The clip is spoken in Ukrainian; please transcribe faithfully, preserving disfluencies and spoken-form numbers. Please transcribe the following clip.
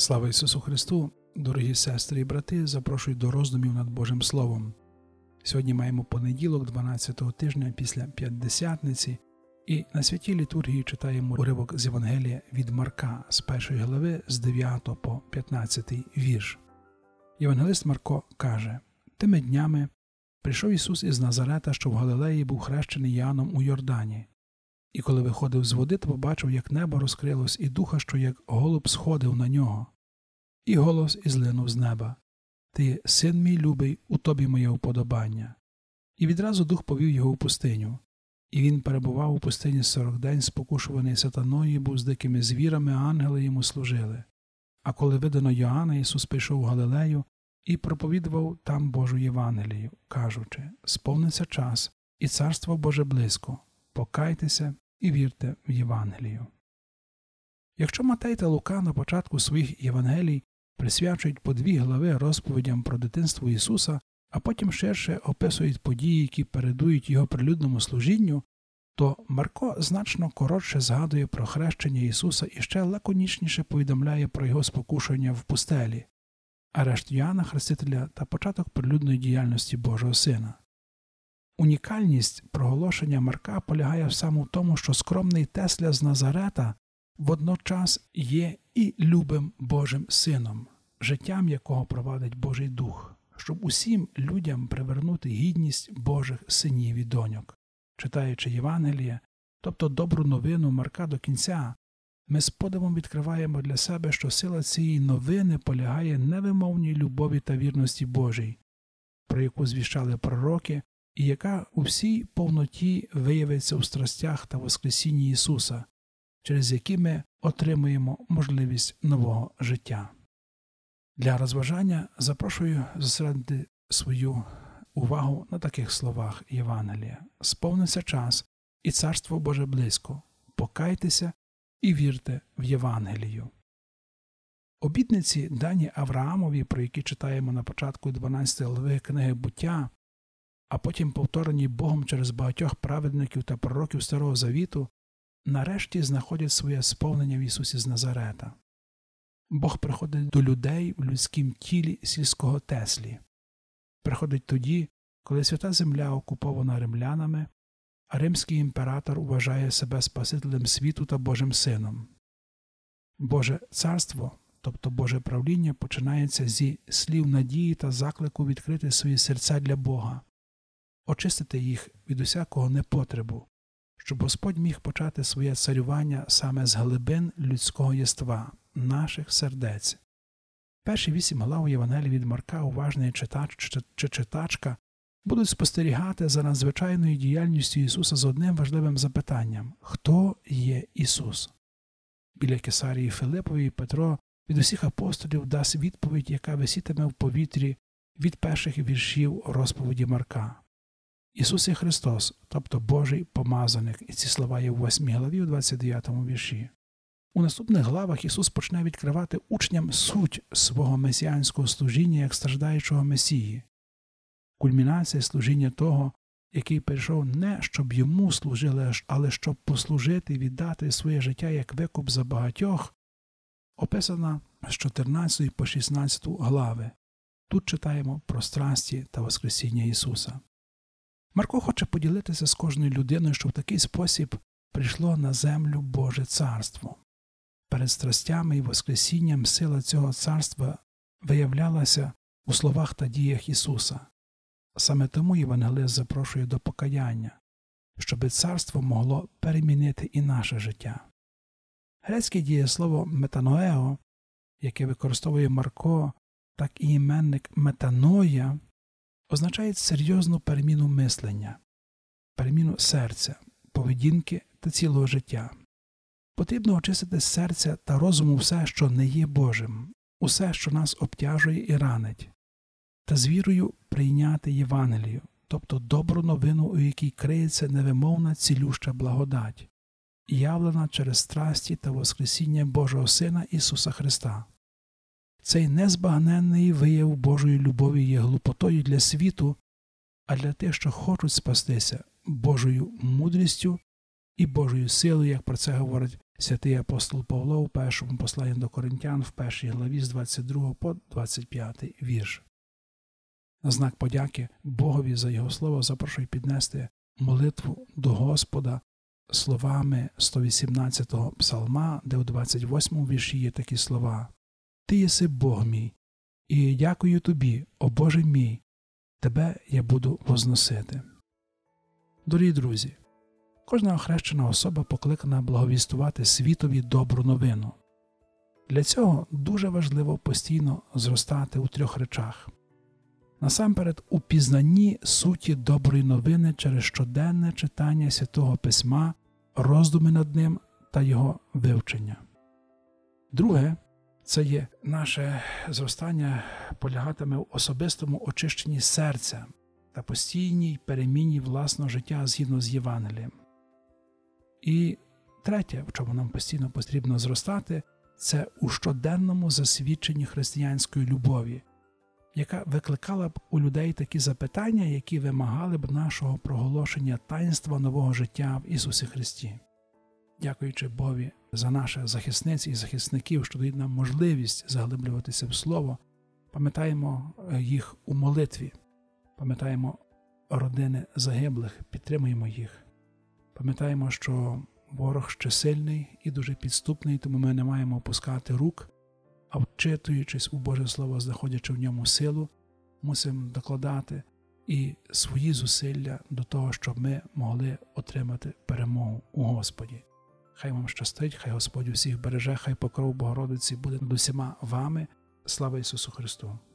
Слава Ісусу Христу! Дорогі сестри і брати, запрошую до роздумів над Божим Словом. Сьогодні маємо понеділок, дванадцятого тижня після П'ятдесятниці, і на святій літургії читаємо уривок з Євангелія від Марка з першої глави з дев'ятого по п'ятнадцятий вірш. Євангелист Марко каже: «Тими днями прийшов Ісус із Назарета, що в Галилеї був хрещений Іоанном у Йордані. І коли виходив з води, то побачив, як небо розкрилось, і духа, що як голуб сходив на нього. І голос ізлинув з неба: «Ти, син мій любий, у тобі моє уподобання». І відразу дух повів його у пустиню. І він перебував у пустині сорок день, спокушуваний сатаною, був з дикими звірами, а ангели йому служили. А коли видано Йоанна, Ісус прийшов у Галилею і проповідував там Божу Євангелію, кажучи: «Сповниться час, і Царство Боже близько. Покайтеся і вірте в Євангелію». Якщо Матей та Лука на початку своїх Євангелій присвячують по дві глави розповідям про дитинство Ісуса, а потім ширше описують події, які передують Його прилюдному служінню, то Марко значно коротше згадує про хрещення Ісуса і ще лаконічніше повідомляє про Його спокушення в пустелі, арешт Йоанна Хрестителя та початок прилюдної діяльності Божого Сина. Унікальність проголошення Марка полягає саме в тому, що скромний Тесля з Назарета водночас є і любим Божим Сином, життям якого провадить Божий Дух, щоб усім людям привернути гідність Божих синів і доньок. Читаючи Євангеліє, тобто добру новину Марка до кінця, ми з подивом відкриваємо для себе, що сила цієї новини полягає не в невимовній любові та вірності Божій, про яку звіщали пророки, і яка у всій повноті виявиться у страстях та воскресінні Ісуса, через які ми отримуємо можливість нового життя. Для розважання запрошую зосередити свою увагу на таких словах Євангелія: «Сповниться час, і Царство Боже близько. Покайтеся і вірте в Євангелію». Обітниці, дані Авраамові, про які читаємо на початку дванадцятої глави книги «Буття», а потім повторені Богом через багатьох праведників та пророків Старого Завіту, нарешті знаходять своє сповнення в Ісусі з Назарета. Бог приходить до людей в людськім тілі сільського Теслі. Приходить тоді, коли свята земля окупована римлянами, а римський імператор вважає себе Спасителем світу та Божим Сином. Боже царство, тобто Боже правління, починається зі слів надії та заклику відкрити свої серця для Бога, очистити їх від усякого непотребу, щоб Господь міг почати своє царювання саме з глибин людського єства, наших сердець. Перші вісім глав Євангелії від Марка уважний читач чи читачка будуть спостерігати за надзвичайною діяльністю Ісуса з одним важливим запитанням: «Хто є Ісус?». Біля Кесарії Филипової Петро від усіх апостолів дасть відповідь, яка висітиме в повітрі від перших віршів розповіді Марка. Ісус є Христос, тобто Божий помазаник, і ці слова є в восьмій главі у двадцять дев'ятому вірші. У наступних главах Ісус почне відкривати учням суть свого месіанського служіння як страждаючого Месії. Кульмінація служіння того, який прийшов не щоб йому служили, але щоб послужити і віддати своє життя як викуп за багатьох, описана з чотирнадцятої по шістнадцяту глави. Тут читаємо про страсті та воскресіння Ісуса. Марко хоче поділитися з кожною людиною, що в такий спосіб прийшло на землю Боже Царство. Перед страстями і воскресінням сила цього царства виявлялася у словах та діях Ісуса. Саме тому євангелист запрошує до покаяння, щоби царство могло перемінити і наше життя. Грецьке дієслово «метаноео», яке використовує Марко, так і іменник «метаноя», означає серйозну переміну мислення, переміну серця, поведінки та цілого життя. Потрібно очистити з серця та розуму все, що не є Божим, усе, що нас обтяжує і ранить, та з вірою прийняти Євангелію, тобто добру новину, у якій криється невимовна цілюща благодать, явлена через страсті та воскресіння Божого Сина Ісуса Христа. Цей незбагненний вияв Божої любові є глупотою для світу, а для тих, що хочуть спастися, Божою мудрістю і Божою силою, як про це говорить святий апостол Павло у першому посланні до Коринтян в першій главі з двадцять другого по двадцять п'ятий вірш. На знак подяки Богові за Його слово запрошую піднести молитву до Господа словами сто вісімнадцятого псалма, де у двадцять восьмому вірші є такі слова: «Ти єси Бог мій, і дякую Тобі, о Боже мій, Тебе я буду возносити». Дорогі друзі, кожна охрещена особа покликана благовістувати світові добру новину. Для цього дуже важливо постійно зростати у трьох речах. Насамперед, у пізнанні суті доброї новини через щоденне читання Святого Письма, роздуми над ним та його вивчення. Друге, це є наше зростання полягатиме в особистому очищенні серця та постійній переміні власного життя згідно з Євангелієм. І третє, в чому нам постійно потрібно зростати, це у щоденному засвідченні християнської любові, яка викликала б у людей такі запитання, які вимагали б нашого проголошення таїнства нового життя в Ісусі Христі. Дякуючи Богові за наших захисниць і захисників, що дають нам можливість заглиблюватися в Слово, пам'ятаємо їх у молитві, пам'ятаємо родини загиблих, підтримуємо їх. Пам'ятаємо, що ворог ще сильний і дуже підступний, тому ми не маємо опускати рук, а вчитуючись у Боже Слово, знаходячи в ньому силу, мусимо докладати і свої зусилля до того, щоб ми могли отримати перемогу у Господі. Хай вам щастить, хай Господь усіх береже, хай покров Богородиці буде над усіма вами. Слава Ісусу Христу!